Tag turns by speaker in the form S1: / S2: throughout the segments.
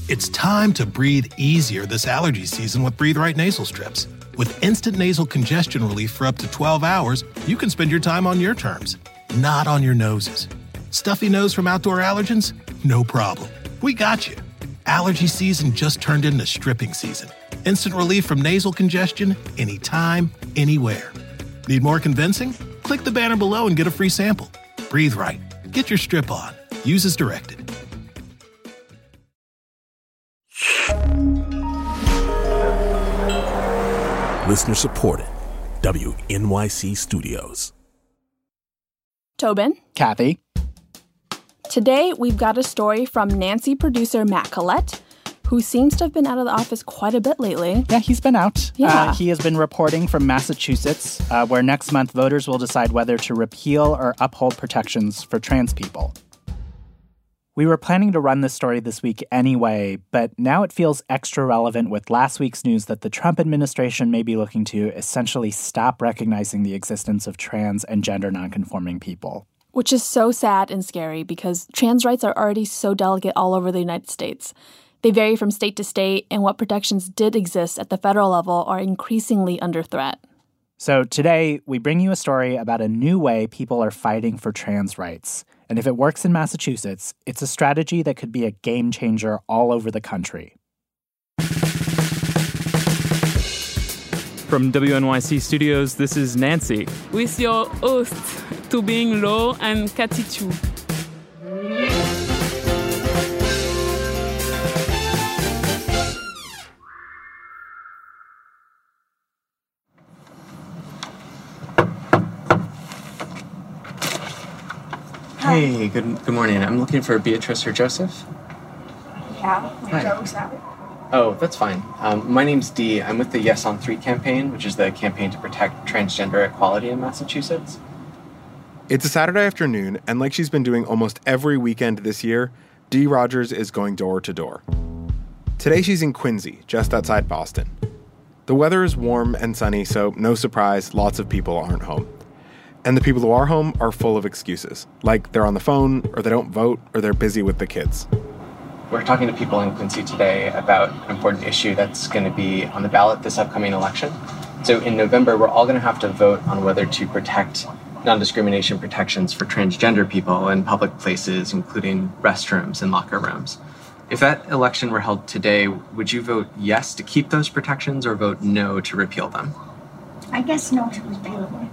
S1: It's time to breathe easier this allergy season with Breathe Right nasal strips. With instant nasal congestion relief for up to 12 hours, you can spend your time on your terms, not on your noses. Stuffy nose from outdoor allergens? No problem. We got you. Allergy season just turned into stripping season. Instant relief from nasal congestion anytime, anywhere. Need more convincing? Click the banner below and get a free sample. Breathe Right. Get your strip on. Use as directed.
S2: Listener supported. WNYC Studios.
S3: Tobin.
S4: Kathy.
S3: Today, we've got a story from Nancy producer Matt Collette, who seems to have been out of the office quite a bit lately.
S4: Yeah, he's been out.
S3: Yeah.
S4: He has been reporting from Massachusetts, where next month voters will decide whether to repeal or uphold protections for trans people. We were planning to run this story this week anyway, but now it feels extra relevant with last week's news that the Trump administration may be looking to essentially stop recognizing the existence of trans and gender nonconforming people.
S3: Which is so sad and scary because trans rights are already so delicate all over the United States. They vary from state to state, and what protections did exist at the federal level are increasingly under threat.
S4: So today, we bring you a story about a new way people are fighting for trans rights. And if it works in Massachusetts, it's a strategy that could be a game changer all over the country.
S5: From WNYC Studios, this is Nancy.
S6: With your hosts, Tobin Lo and Kathy Chu.
S7: Hey, good morning. I'm looking for Beatrice or Joseph.
S8: Yeah,
S7: Hi.
S8: Joseph.
S7: Oh, that's fine. My name's Dee. I'm with the Yes on 3 campaign, which is the campaign to protect transgender equality in Massachusetts.
S9: It's a Saturday afternoon, and like she's been doing almost every weekend this year, Dee Rogers is going door to door. Today she's in Quincy, just outside Boston. The weather is warm and sunny, so no surprise, lots of people aren't home. And the people who are home are full of excuses, like they're on the phone, or they don't vote, or they're busy with the kids.
S7: We're talking to people in Quincy today about an important issue that's going to be on the ballot this upcoming election. So in November, we're all going to have to vote on whether to protect non-discrimination protections for transgender people in public places, including restrooms and locker rooms. If that election were held today, would you vote yes to keep those protections or vote no to repeal them?
S8: I guess no to repeal them.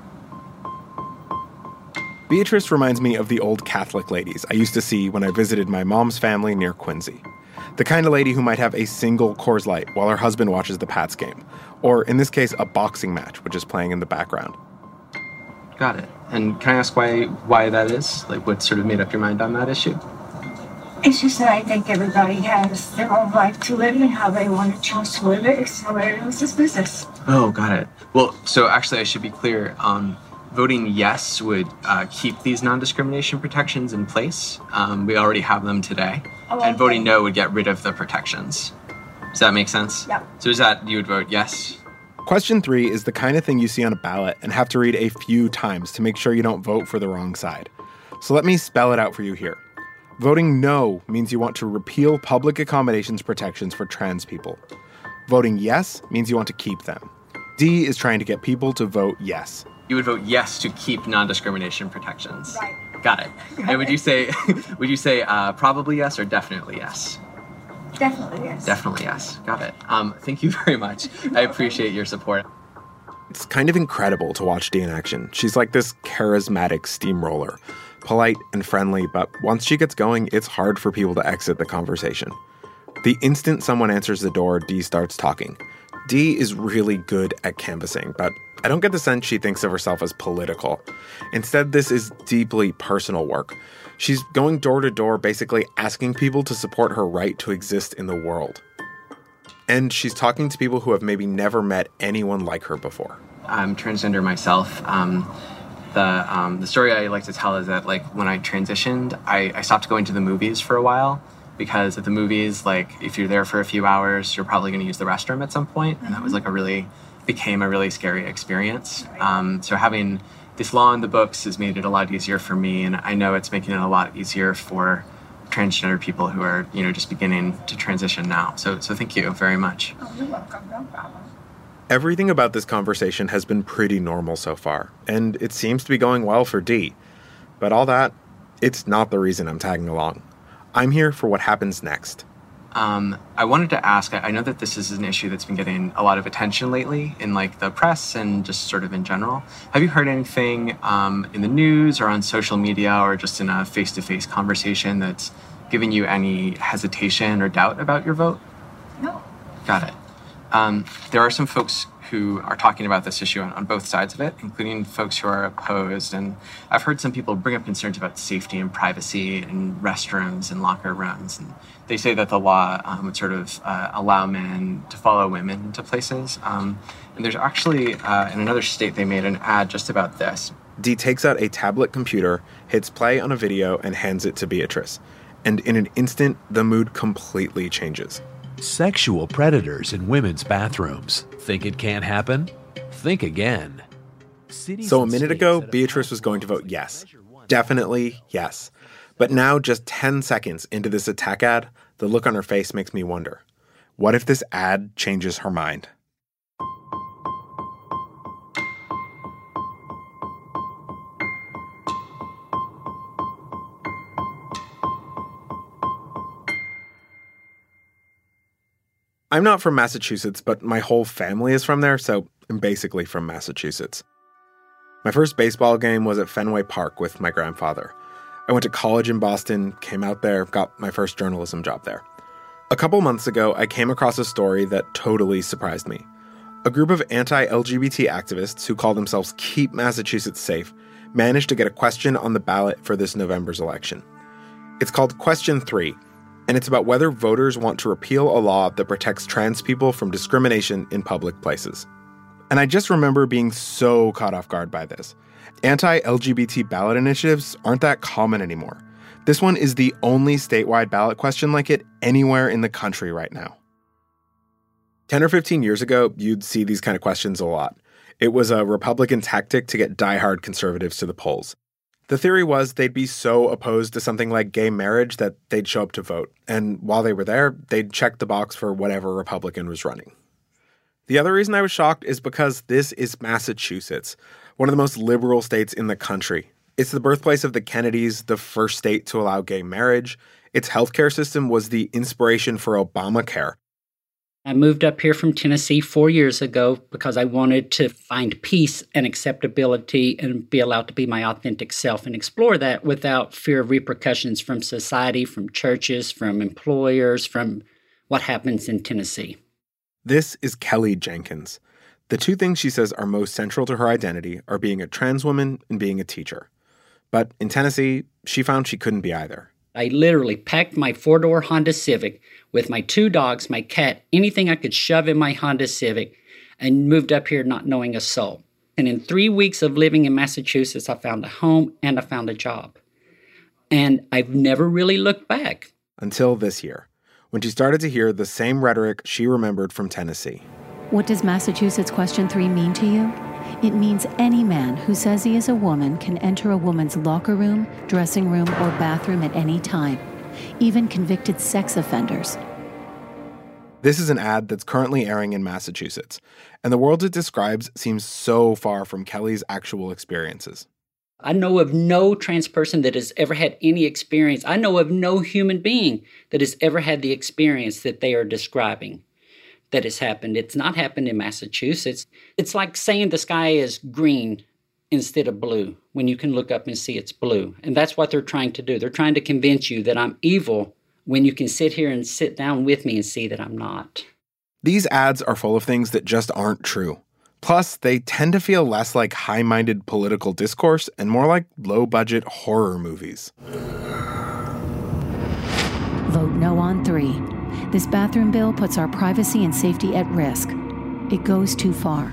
S9: Beatrice reminds me of the old Catholic ladies I used to see when I visited my mom's family near Quincy. The kind of lady who might have a single Coors Light while her husband watches the Pats game. Or, in this case, a boxing match, which is playing in the background.
S7: Got it. And can I ask why that is? Like, what sort of made up your mind on that issue?
S8: It's just that I think everybody has their own life to live and how they want to choose to live it. It's somebody else's business.
S7: Oh, got it. Well, so actually I should be clear. Voting yes would keep these non-discrimination protections in place. We already have them today.
S8: Oh,
S7: and voting
S8: okay.
S7: no would get rid of the protections. Does that make sense?
S8: Yeah.
S7: So is that you would vote yes?
S9: Question 3 is the kind of thing you see on a ballot and have to read a few times to make sure you don't vote for the wrong side. So let me spell it out for you here. Voting no means you want to repeal public accommodations protections for trans people. Voting yes means you want to keep them. D is trying to get people to vote yes.
S7: You would vote yes to keep non-discrimination protections.
S8: Right.
S7: Got it. And would you say probably yes or definitely yes?
S8: Definitely yes.
S7: Definitely yes. Got it. Thank you very much. I appreciate your support.
S9: It's kind of incredible to watch Dee in action. She's like this charismatic steamroller, polite and friendly, but once she gets going, it's hard for people to exit the conversation. The instant someone answers the door, Dee starts talking. Dee is really good at canvassing, but I don't get the sense she thinks of herself as political. Instead, this is deeply personal work. She's going door to door, basically asking people to support her right to exist in the world. And she's talking to people who have maybe never met anyone like her before.
S7: I'm transgender myself. The story I like to tell is that, like, when I transitioned, I stopped going to the movies for a while because at the movies, like, if you're there for a few hours, you're probably going to use the restroom at some point. And that was like became a really scary experience. So having this law in the books has made it a lot easier for me. And I know it's making it a lot easier for transgender people who are, just beginning to transition now. So thank you very much.
S8: Oh, you're welcome. No problem.
S9: Everything about this conversation has been pretty normal so far, and it seems to be going well for Dee. But all that, it's not the reason I'm tagging along. I'm here for what happens next.
S7: I wanted to ask, I know that this is an issue that's been getting a lot of attention lately in the press and just sort of in general. Have you heard anything in the news or on social media or just in a face-to-face conversation that's giving you any hesitation or doubt about your vote?
S8: No.
S7: Got it. There are some folks who are talking about this issue on both sides of it, including folks who are opposed. And I've heard some people bring up concerns about safety and privacy in restrooms and locker rooms. And they say that the law would sort of allow men to follow women into places. And there's actually, in another state, they made an ad just about this.
S9: Dee takes out a tablet computer, hits play on a video, and hands it to Beatrice. And in an instant, the mood completely changes.
S10: Sexual predators in women's bathrooms. Think it can't happen? Think again.
S9: So a minute ago, Beatrice was going to vote yes. Definitely yes. But now, just 10 seconds into this attack ad, the look on her face makes me wonder. What if this ad changes her mind? I'm not from Massachusetts, but my whole family is from there, so I'm basically from Massachusetts. My first baseball game was at Fenway Park with my grandfather. I went to college in Boston, came out there, got my first journalism job there. A couple months ago, I came across a story that totally surprised me. A group of anti-LGBT activists who call themselves Keep Massachusetts Safe managed to get a question on the ballot for this November's election. It's called Question 3. And it's about whether voters want to repeal a law that protects trans people from discrimination in public places. And I just remember being so caught off guard by this. Anti-LGBT ballot initiatives aren't that common anymore. This one is the only statewide ballot question like it anywhere in the country right now. 10 or 15 years ago, you'd see these kind of questions a lot. It was a Republican tactic to get diehard conservatives to the polls. The theory was they'd be so opposed to something like gay marriage that they'd show up to vote, and while they were there, they'd check the box for whatever Republican was running. The other reason I was shocked is because this is Massachusetts, one of the most liberal states in the country. It's the birthplace of the Kennedys, the first state to allow gay marriage. Its healthcare system was the inspiration for Obamacare.
S11: I moved up here from Tennessee 4 years ago because I wanted to find peace and acceptability and be allowed to be my authentic self and explore that without fear of repercussions from society, from churches, from employers, from what happens in Tennessee.
S9: This is Kelly Jenkins. The two things she says are most central to her identity are being a trans woman and being a teacher. But in Tennessee, she found she couldn't be either.
S11: I literally packed my four-door Honda Civic with my 2 dogs, my cat, anything I could shove in my Honda Civic, and moved up here not knowing a soul. And in 3 weeks of living in Massachusetts, I found a home and I found a job. And I've never really looked back.
S9: Until this year, when she started to hear the same rhetoric she remembered from Tennessee.
S12: What does Massachusetts Question 3 mean to you? It means any man who says he is a woman can enter a woman's locker room, dressing room, or bathroom at any time, even convicted sex offenders.
S9: This is an ad that's currently airing in Massachusetts, and the world it describes seems so far from Kelly's actual experiences.
S11: I know of no trans person that has ever had any experience. I know of no human being that has ever had the experience that they are describing that has happened. It's not happened in Massachusetts. It's like saying the sky is green instead of blue when you can look up and see it's blue. And that's what they're trying to do. They're trying to convince you that I'm evil when you can sit here and sit down with me and see that I'm not.
S9: These ads are full of things that just aren't true. Plus, they tend to feel less like high-minded political discourse and more like low-budget horror movies.
S12: Vote no on 3. This bathroom bill puts our privacy and safety at risk. It goes too far.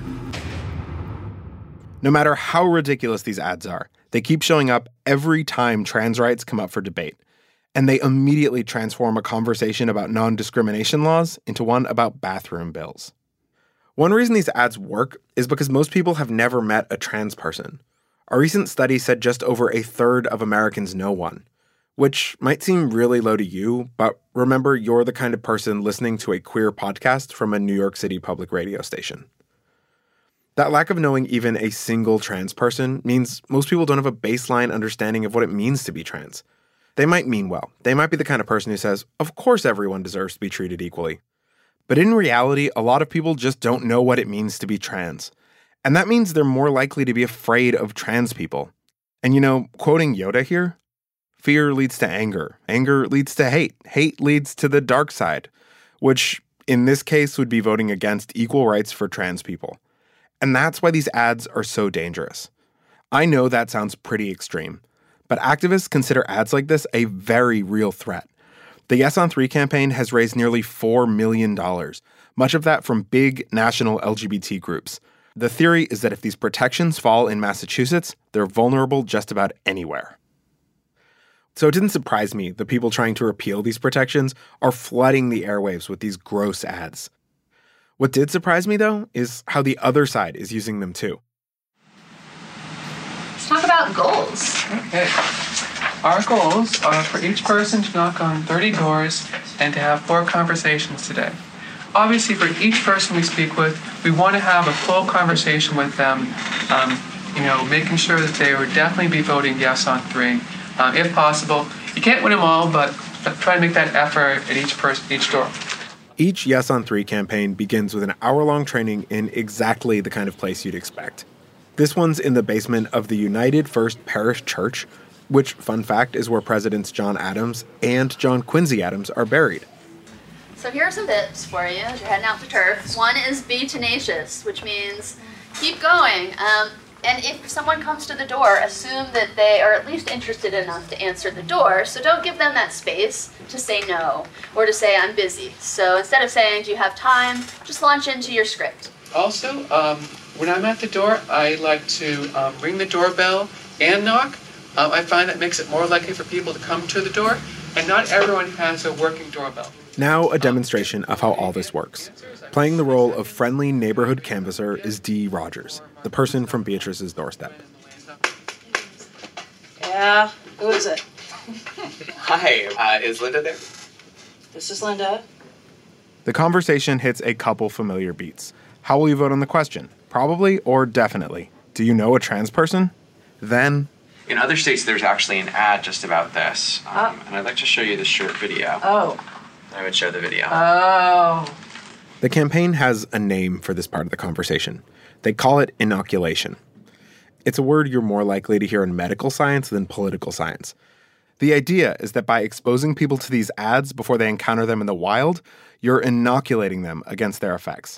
S9: No matter how ridiculous these ads are, they keep showing up every time trans rights come up for debate. And they immediately transform a conversation about non-discrimination laws into one about bathroom bills. One reason these ads work is because most people have never met a trans person. A recent study said just over a third of Americans know one, which might seem really low to you, but remember, you're the kind of person listening to a queer podcast from a New York City public radio station. That lack of knowing even a single trans person means most people don't have a baseline understanding of what it means to be trans. They might mean well. They might be the kind of person who says, of course everyone deserves to be treated equally. But in reality, a lot of people just don't know what it means to be trans. And that means they're more likely to be afraid of trans people. And quoting Yoda here, fear leads to anger. Anger leads to hate. Hate leads to the dark side, which in this case would be voting against equal rights for trans people. And that's why these ads are so dangerous. I know that sounds pretty extreme, but activists consider ads like this a very real threat. The Yes on 3 campaign has raised nearly $4 million, much of that from big national LGBT groups. The theory is that if these protections fall in Massachusetts, they're vulnerable just about anywhere. So it didn't surprise me that people trying to repeal these protections are flooding the airwaves with these gross ads. What did surprise me, though, is how the other side is using them too.
S13: Let's talk about goals.
S14: Okay. Our goals are for each person to knock on 30 doors and to have 4 conversations today. Obviously, for each person we speak with, we want to have a full conversation with them, making sure that they would definitely be voting yes on 3. If possible, you can't win them all, but try to make that effort at each door.
S9: Each Yes on 3 campaign begins with an hour-long training in exactly the kind of place you'd expect. This one's in the basement of the United First Parish Church, which, fun fact, is where Presidents John Adams and John Quincy Adams are buried.
S13: So here are some tips for you as you're heading out to turf. One is be tenacious, which means keep going. And if someone comes to the door, assume that they are at least interested enough to answer the door, so don't give them that space to say no or to say I'm busy. So instead of saying do you have time, just launch into your script.
S14: Also, when I'm at the door, I like to ring the doorbell and knock. I find that makes it more likely for people to come to the door, and not everyone has a working doorbell.
S9: Now a demonstration of how all this works. Playing the role of friendly neighborhood canvasser is Dee Rogers, the person from Beatrice's doorstep.
S15: Yeah, who is it?
S7: Hi, is Linda there?
S15: This is Linda.
S9: The conversation hits a couple familiar beats. How will you vote on the question? Probably or definitely. Do you know a trans person? Then...
S7: In other states, there's actually an ad just about this. And I'd like to show you this short video.
S15: Oh.
S7: I would show the video.
S15: Oh.
S9: The campaign has a name for this part of the conversation. They call it inoculation. It's a word you're more likely to hear in medical science than political science. The idea is that by exposing people to these ads before they encounter them in the wild, you're inoculating them against their effects.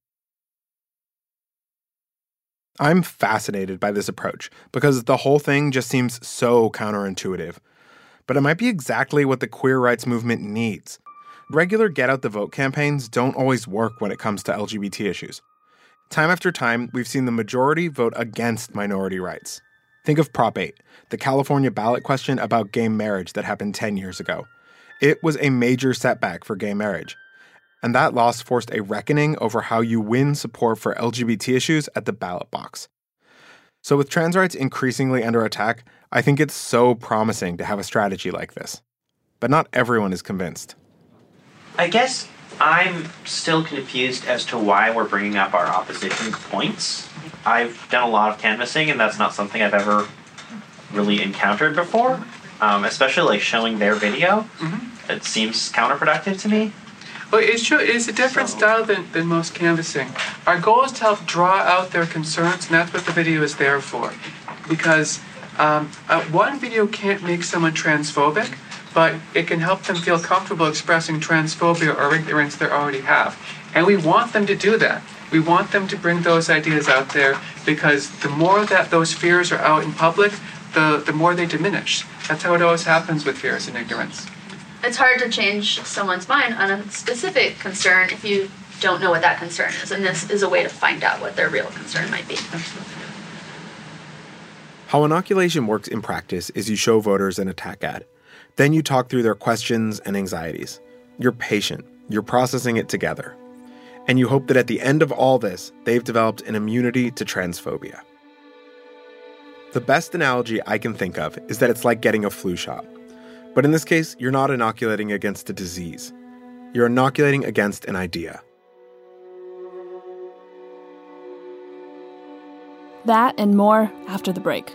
S9: I'm fascinated by this approach because the whole thing just seems so counterintuitive. But it might be exactly what the queer rights movement needs. Regular Get Out the Vote campaigns don't always work when it comes to LGBT issues. Time after time, we've seen the majority vote against minority rights. Think of Prop 8, the California ballot question about gay marriage that happened 10 years ago. It was a major setback for gay marriage. And that loss forced a reckoning over how you win support for LGBT issues at the ballot box. So with trans rights increasingly under attack, I think it's so promising to have a strategy like this. But not everyone is convinced.
S16: I guess I'm still confused as to why we're bringing up our opposition points. I've done a lot of canvassing, and that's not something I've ever really encountered before, especially like showing their video. Mm-hmm. It seems counterproductive to me.
S14: Well, it's true. It is a different style than most canvassing. Our goal is to help draw out their concerns, and that's what the video is there for. Because one video can't make someone transphobic, but it can help them feel comfortable expressing transphobia or ignorance they already have. And we want them to do that. We want them to bring those ideas out there because the more that those fears are out in public, the more they diminish. That's how it always happens with fears and ignorance.
S13: It's hard to change someone's mind on a specific concern if you don't know what that concern is, and this is a way to find out what their real concern might be.
S9: How inoculation works in practice is you show voters an attack ad. Then you talk through their questions and anxieties. You're patient. You're processing it together. And you hope that at the end of all this, they've developed an immunity to transphobia. The best analogy I can think of is that it's like getting a flu shot. But in this case, you're not inoculating against a disease. You're inoculating against an idea.
S3: That and more after the break.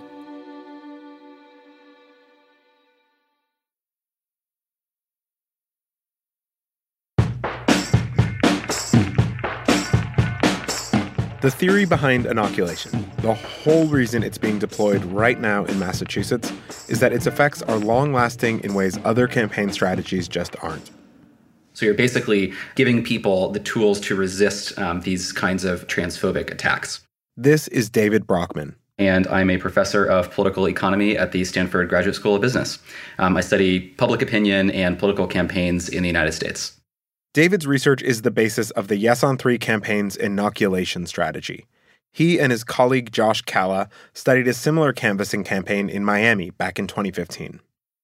S9: The theory behind inoculation, the whole reason it's being deployed right now in Massachusetts, is that its effects are long-lasting in ways other campaign strategies just aren't.
S17: So you're basically giving people the tools to resist these kinds of transphobic attacks.
S9: This is David Brockman.
S17: And I'm a professor of political economy at the Stanford Graduate School of Business. I study public opinion and political campaigns in the United States.
S9: David's research is the basis of the Yes on 3 campaign's inoculation strategy. He and his colleague Josh Calla studied a similar canvassing campaign in Miami back in 2015.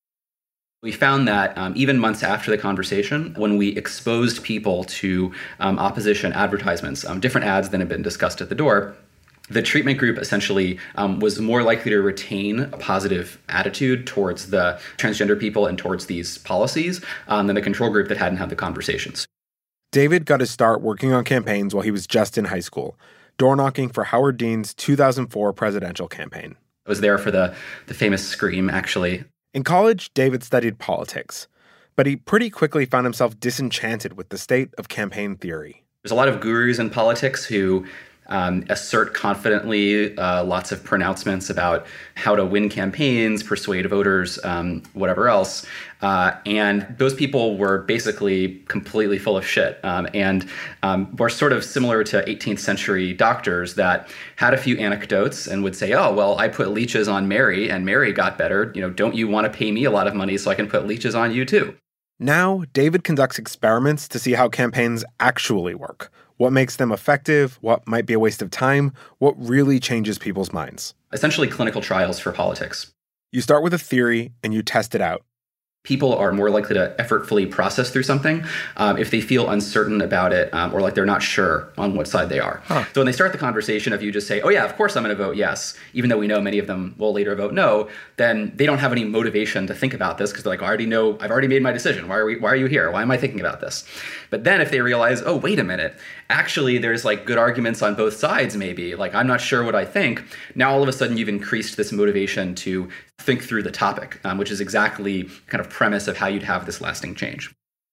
S17: We found that even months after the conversation, when we exposed people to opposition advertisements, different ads than had been discussed at the door, the treatment group essentially was more likely to retain a positive attitude towards the transgender people and towards these policies than the control group that hadn't had the conversations.
S9: David got his start working on campaigns while he was just in high school, door-knocking for Howard Dean's 2004 presidential campaign.
S17: I was there for the famous scream, actually.
S9: In college, David studied politics, but he pretty quickly found himself disenchanted with the state of campaign theory.
S17: There's a lot of gurus in politics who assert confidently lots of pronouncements about how to win campaigns, persuade voters, whatever else. And those people were basically completely full of shit and were sort of similar to 18th century doctors that had a few anecdotes and would say, oh, well, I put leeches on Mary and Mary got better. You know, don't you want to pay me a lot of money so I can put leeches on you too?
S9: Now, David conducts experiments to see how campaigns actually work. What makes them effective, what might be a waste of time, what really changes people's minds.
S17: Essentially clinical trials for politics.
S9: You start with a theory and you test it out.
S17: People are more likely to effortfully process through something if they feel uncertain about it or like they're not sure on what side they are. So when they start the conversation, if you just say, oh yeah, of course I'm going to vote yes, even though we know many of them will later vote no, then they don't have any motivation to think about this because they're like, I already know, I've already made my decision. Why are you here? Why am I thinking about this? But then if they realize, oh, wait a minute, actually there's like good arguments on both sides maybe, like I'm not sure what I think, now all of a sudden you've increased this motivation to think through the topic, which is exactly kind of premise of how you'd have this lasting change.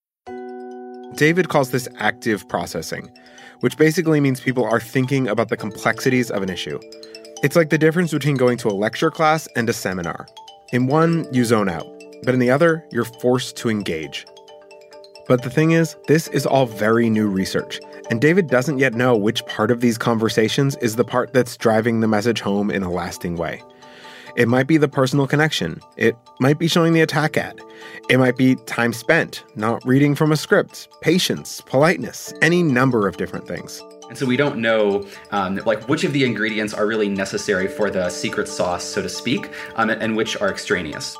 S9: David calls this active processing, which basically means people are thinking about the complexities of an issue. It's like the difference between going to a lecture class and a seminar. In one, you zone out, but in the other, you're forced to engage. But the thing is, this is all very new research, and David doesn't yet know which part of these conversations is the part that's driving the message home in a lasting way. It might be the personal connection. It might be showing the attack ad. It might be time spent, not reading from a script, patience, politeness, any number of different things.
S17: And so we don't know like which of the ingredients are really necessary for the secret sauce, so to speak, and which are extraneous.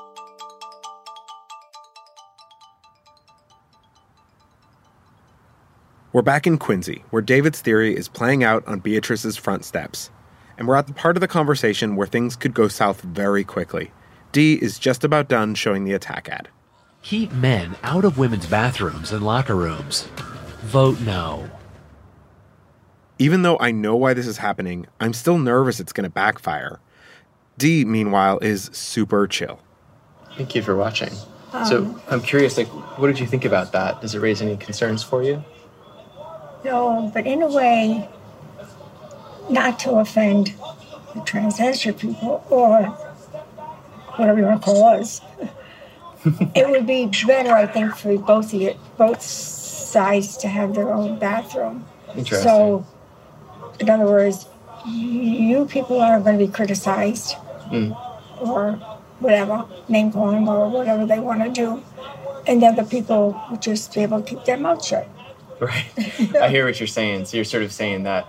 S9: We're back in Quincy, where David's theory is playing out on Beatrice's front steps. And we're at the part of the conversation where things could go south very quickly. Dee is just about done showing the attack ad.
S10: Keep men out of women's bathrooms and locker rooms. Vote no.
S9: Even though I know why this is happening, I'm still nervous it's going to backfire. Dee, meanwhile, is super chill.
S7: Thank you for watching. So I'm curious, like, what did you think about that? Does it raise any concerns for you?
S8: No, but in a way, not to offend the transgender people or whatever you want to call us. It would be better, I think, for both sides to have their own bathroom.
S7: Interesting.
S8: So, in other words, you people aren't going to be criticized or whatever, name calling or whatever they want to do, and the other people would just be able to keep their mouth shut.
S7: Right. I hear what you're saying. So you're sort of saying that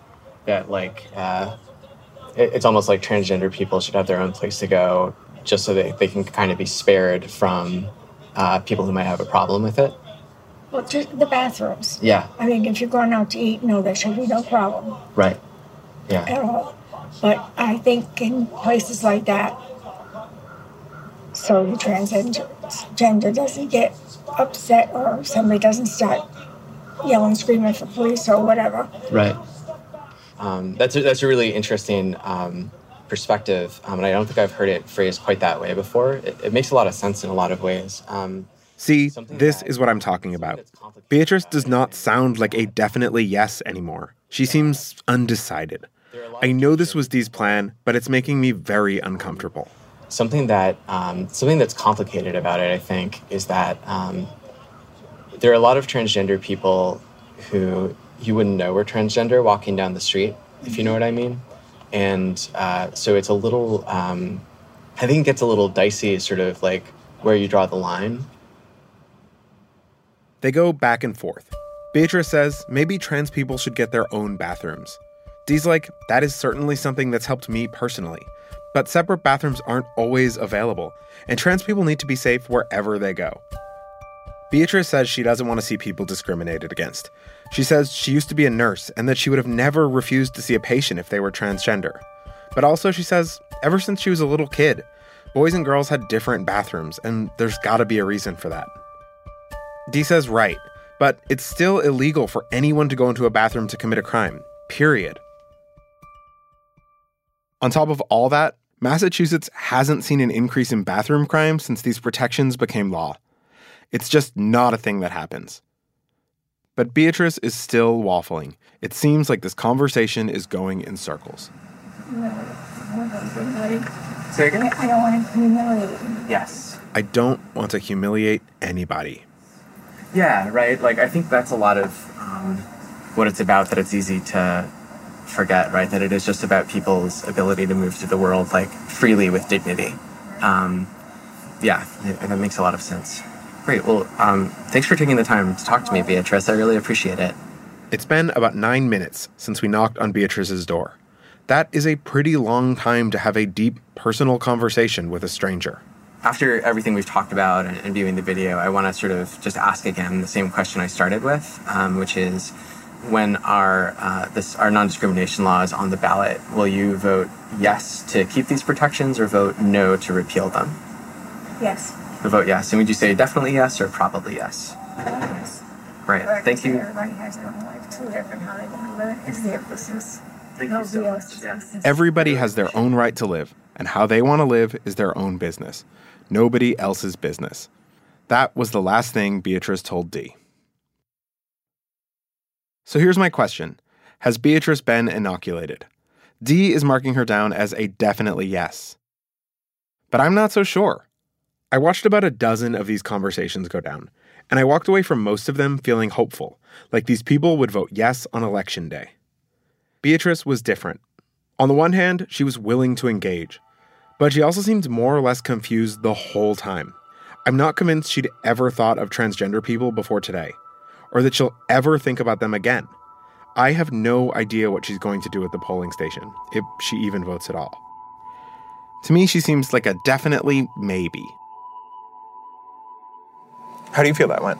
S7: it's almost like transgender people should have their own place to go just so they can kind of be spared from people who might have a problem with it.
S8: Well, just the bathrooms.
S7: Yeah.
S8: I mean, if you're going out to eat, no, there should be no problem.
S7: Right. Yeah.
S8: At all. But I think in places like that, so the transgender doesn't get upset or somebody doesn't start yelling, screaming for police or whatever.
S7: Right. That's a really interesting perspective, and I don't think I've heard it phrased quite that way before. It makes a lot of sense in a lot of ways.
S9: See, this is what I'm talking about. Beatrice does not sound like a definitely yes anymore. She seems undecided. I know this was Dee's plan, but it's making me very uncomfortable.
S7: Something that's complicated about it, I think, is that there are a lot of transgender people who you wouldn't know were transgender walking down the street, if you know what I mean. And so it's a little, I think it gets a little dicey, sort of like where you draw the line.
S9: They go back and forth. Beatrice says maybe trans people should get their own bathrooms. Dee's like, that is certainly something that's helped me personally. But separate bathrooms aren't always available, and trans people need to be safe wherever they go. Beatrice says she doesn't want to see people discriminated against. She says she used to be a nurse and that she would have never refused to see a patient if they were transgender. But also, she says, ever since she was a little kid, boys and girls had different bathrooms, and there's gotta be a reason for that. Dee says right, but it's still illegal for anyone to go into a bathroom to commit a crime, period. On top of all that, Massachusetts hasn't seen an increase in bathroom crime since these protections became law. It's just not a thing that happens. But Beatrice is still waffling. It seems like this conversation is going in circles.
S8: Say again? I don't want to humiliate you.
S7: Yes.
S9: I don't want to humiliate anybody.
S7: Yeah, right. Like, I think that's a lot of what it's about, that it's easy to forget, right? That it is just about people's ability to move through the world, like, freely with dignity. Yeah, that makes a lot of sense. Great. Well, thanks for taking the time to talk to me, Beatrice. I really appreciate it.
S9: It's been about 9 minutes since we knocked on Beatrice's door. That is a pretty long time to have a deep, personal conversation with a stranger.
S7: After everything we've talked about and viewing the video, I want to sort of just ask again the same question I started with, which is, when our non-discrimination law is on the ballot, will you vote yes to keep these protections or vote no to repeal them?
S8: Yes.
S7: The vote yes. And would you say definitely yes or probably yes?
S8: Yes.
S7: Great. Thank you.
S8: Everybody has their own life to live, and how they want to live is their business.
S7: Thank you so much.
S9: Everybody has their own right to live, and how they want to live is their own business. Nobody else's business. That was the last thing Beatrice told Dee. So here's my question. Has Beatrice been inoculated? Dee is marking her down as a definitely yes. But I'm not so sure. I watched about a dozen of these conversations go down, and I walked away from most of them feeling hopeful, like these people would vote yes on election day. Beatrice was different. On the one hand, she was willing to engage, but she also seemed more or less confused the whole time. I'm not convinced she'd ever thought of transgender people before today, or that she'll ever think about them again. I have no idea what she's going to do at the polling station, if she even votes at all. To me, she seems like a definitely maybe. How do you feel that went?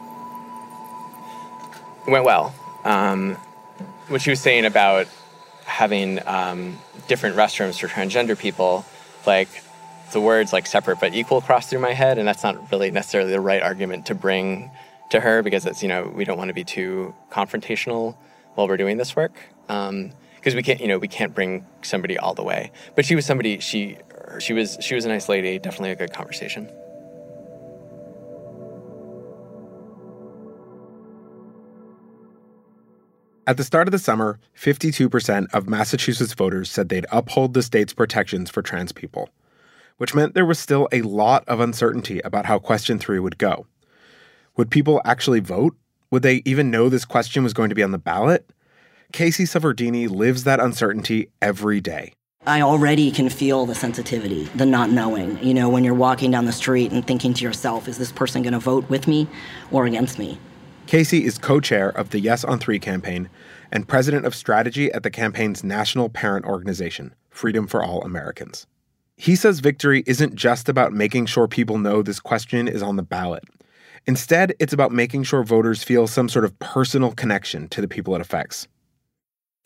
S7: It went well. What she was saying about having different restrooms for transgender people, like the words like separate but equal crossed through my head, and that's not really necessarily the right argument to bring to her, because it's, we don't want to be too confrontational while we're doing this work, because we can't bring somebody all the way. But she was somebody, she was a nice lady, definitely a good conversation.
S9: At the start of the summer, 52% of Massachusetts voters said they'd uphold the state's protections for trans people, which meant there was still a lot of uncertainty about how Question 3 would go. Would people actually vote? Would they even know this question was going to be on the ballot? Casey Savardini lives that uncertainty every day.
S18: I already can feel the sensitivity, the not knowing. When you're walking down the street and thinking to yourself, is this person going to vote with me or against me?
S9: Casey is co-chair of the Yes on 3 campaign and president of strategy at the campaign's national parent organization, Freedom for All Americans. He says victory isn't just about making sure people know this question is on the ballot. Instead, it's about making sure voters feel some sort of personal connection to the people it affects.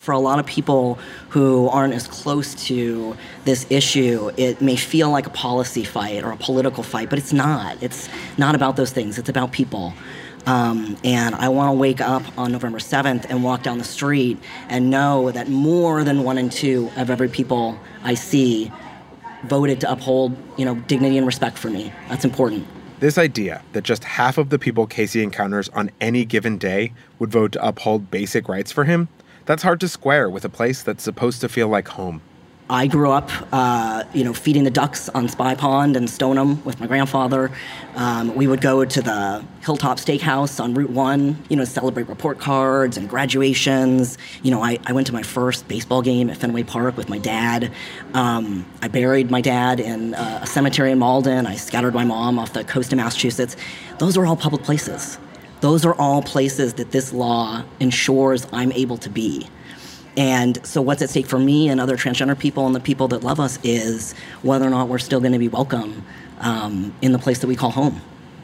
S18: For a lot of people who aren't as close to this issue, it may feel like a policy fight or a political fight, but it's not. It's not about those things. It's about people. And I want to wake up on November 7th and walk down the street and know that more than 1 in 2 of every people I see voted to uphold, dignity and respect for me. That's important.
S9: This idea that just half of the people Casey encounters on any given day would vote to uphold basic rights for him, that's hard to square with a place that's supposed to feel like home.
S18: I grew up, feeding the ducks on Spy Pond and Stoneham with my grandfather. We would go to the Hilltop Steakhouse on Route 1, celebrate report cards and graduations. I went to my first baseball game at Fenway Park with my dad. I buried my dad in a cemetery in Malden. I scattered my mom off the coast of Massachusetts. Those are all public places. Those are all places that this law ensures I'm able to be. And so what's at stake for me and other transgender people and the people that love us is whether or not we're still going to be welcome in the place that we call home.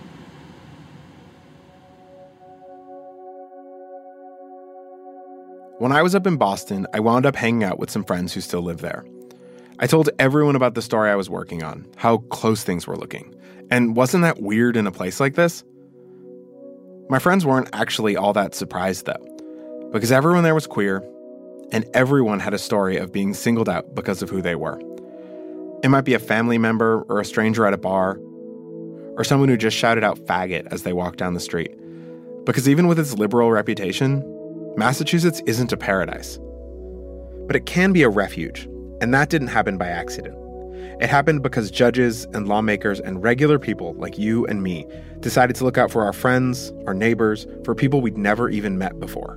S9: When I was up in Boston, I wound up hanging out with some friends who still live there. I told everyone about the story I was working on, how close things were looking. And wasn't that weird in a place like this? My friends weren't actually all that surprised, though, because everyone there was queer, and everyone had a story of being singled out because of who they were. It might be a family member or a stranger at a bar, or someone who just shouted out faggot as they walked down the street. Because even with its liberal reputation, Massachusetts isn't a paradise. But it can be a refuge, and that didn't happen by accident. It happened because judges and lawmakers and regular people like you and me decided to look out for our friends, our neighbors, for people we'd never even met before.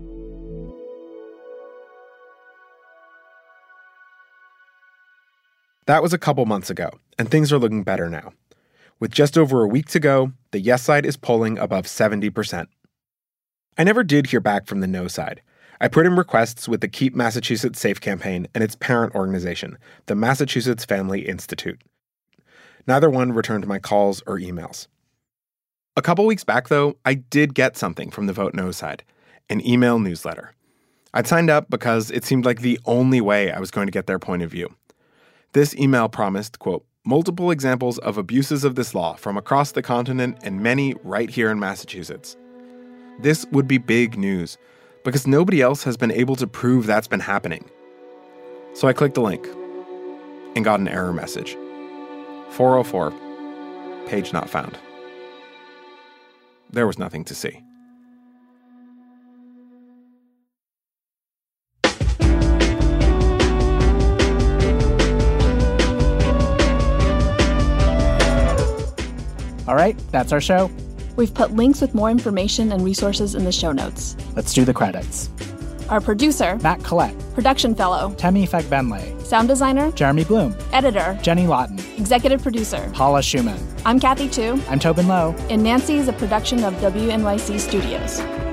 S9: That was a couple months ago, and things are looking better now. With just over a week to go, the yes side is polling above 70%. I never did hear back from the no side. I put in requests with the Keep Massachusetts Safe campaign and its parent organization, the Massachusetts Family Institute. Neither one returned my calls or emails. A couple weeks back, though, I did get something from the Vote No side, an email newsletter. I'd signed up because it seemed like the only way I was going to get their point of view. This email promised, quote, multiple examples of abuses of this law from across the continent and many right here in Massachusetts. This would be big news, because nobody else has been able to prove that's been happening. So I clicked the link and got an error message. 404, page not found. There was nothing to see.
S4: All right, that's our show.
S3: We've put links with more information and resources in the show notes.
S4: Let's do the credits.
S3: Our producer,
S4: Matt Collette.
S3: Production fellow,
S4: Temi Fagbenle.
S3: Sound designer,
S4: Jeremy Bloom.
S3: Editor,
S4: Jenny Lawton.
S3: Executive producer,
S4: Paula Schumann.
S3: I'm Kathy Tu.
S4: I'm Tobin Lowe.
S3: And Nancy is a production of WNYC Studios.